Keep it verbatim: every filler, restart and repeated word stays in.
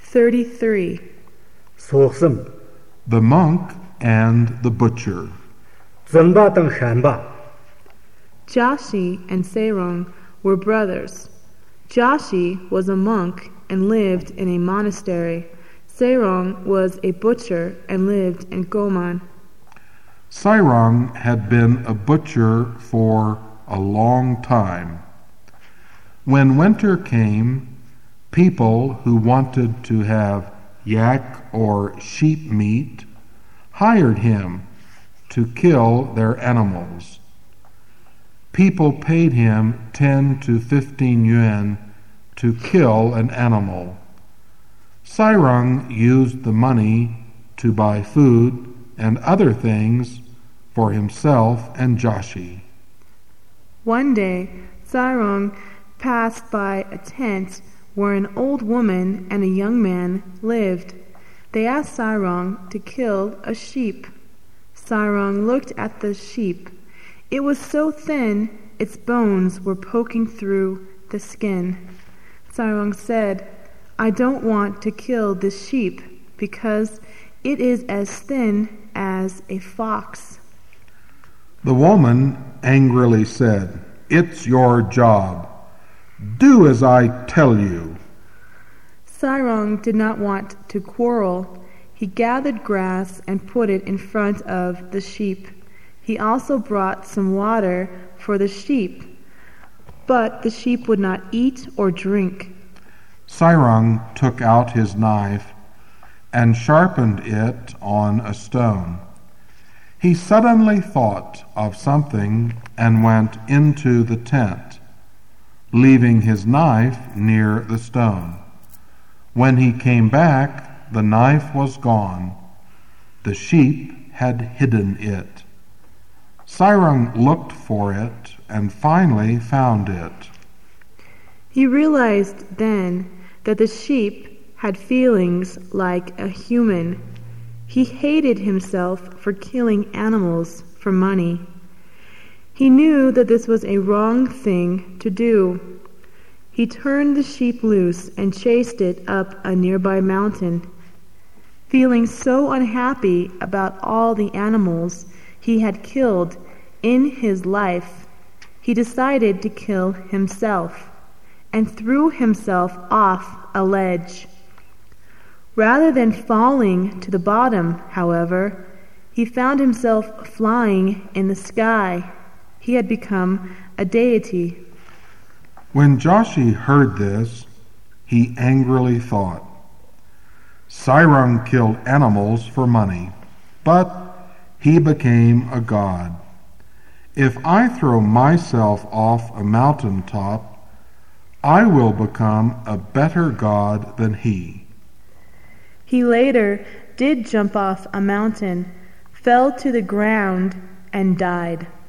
thirty-three. Soxum. The monk and the butcher. Zamba tang Shanba. Joshi and Sarong were brothers. Joshi was a monk and lived in a monastery. Sarong was a butcher and lived in Goman. Sarong had been a butcher for a long time. When winter came, people who wanted to have yak or sheep meat hired him to kill their animals. People paid him ten to fifteen yuan to kill an animal. Sarong used the money to buy food and other things for himself and Joshi. One day, Sarong passed by a tent where an old woman and a young man lived. They asked Sarong to kill a sheep. Sarong looked at the sheep. It was so thin, its bones were poking through the skin. Sarong said, "I don't want to kill this sheep because it is as thin as a fox." The woman angrily said, "It's your job. Do as I tell you." Sarong did not want to quarrel. He gathered grass and put it in front of the sheep. He also brought some water for the sheep, but the sheep would not eat or drink. Sarong took out his knife and sharpened it on a stone. He suddenly thought of something and went into the tent, leaving his knife near the stone. When he came back, the knife was gone. The sheep had hidden it. Sarong looked for it and finally found it. He realized then that the sheep had feelings like a human. He hated himself for killing animals for money. He knew that this was a wrong thing to do. He turned the sheep loose and chased it up a nearby mountain. Feeling so unhappy about all the animals he had killed in his life, he decided to kill himself and threw himself off a ledge. Rather than falling to the bottom, however, he found himself flying in the sky. He had become a deity. When Joshi heard this, he angrily thought, "Sarong killed animals for money, but he became a god. If I throw myself off a mountaintop, I will become a better god than he." He later did jump off a mountain, fell to the ground, and died.